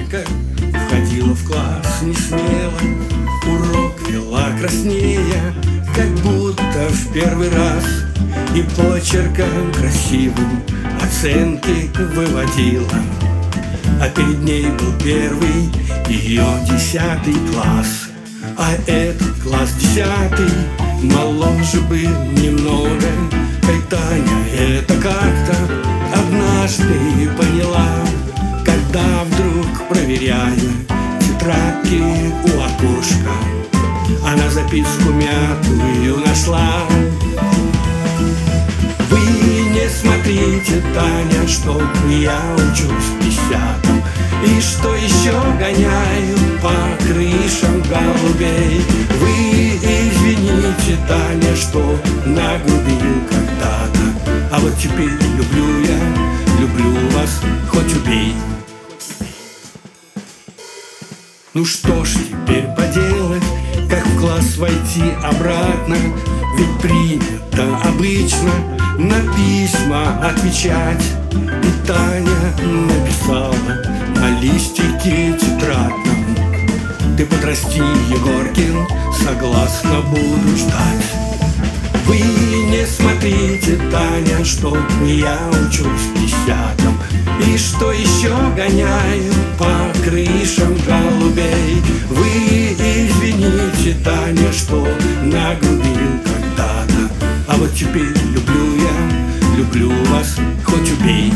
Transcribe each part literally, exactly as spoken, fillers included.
Танечка входила в класс не смело, урок вела краснея, как будто в первый раз, и почерком красивым оценки выводила. А перед ней был первый ее десятый класс, а этот класс десятый моложе был немного. Эй, Таня это как-то однажды поняла, когда вдруг, проверяя тетрадки у окошка, она записку мятую нашла. Вы не смотрите, Таня, что я учусь в десятом, и что еще гоняю по крышам голубей. Вы извините, Таня, что нагрубил когда-то, а вот теперь люблю я, люблю вас, хоть убей. Ну что ж теперь поделать, как в класс войти обратно? Ведь принято обычно на письма отвечать. И Таня написала на листике тетрадном: ты подрасти, Егоркин, согласно буду ждать. Вы не смотрите, Таня, что я учусь в десятом, и что еще гоняю по крышам голубей. Вы извините, Таня, что нагрубил когда-то, а вот теперь люблю я, люблю вас, хоть убей.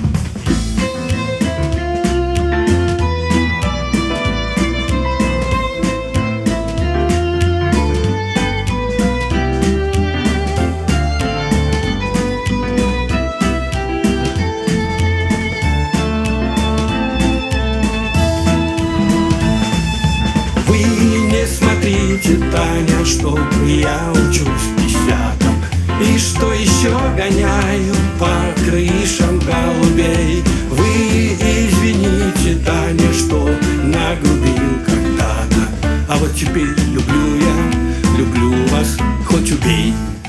Смотрите, Таня, что я учусь в десятом, и что еще гоняю по крышам голубей. Вы извините, Таня, что нагрубил когда-то, а вот теперь люблю я, люблю вас, хоть убей.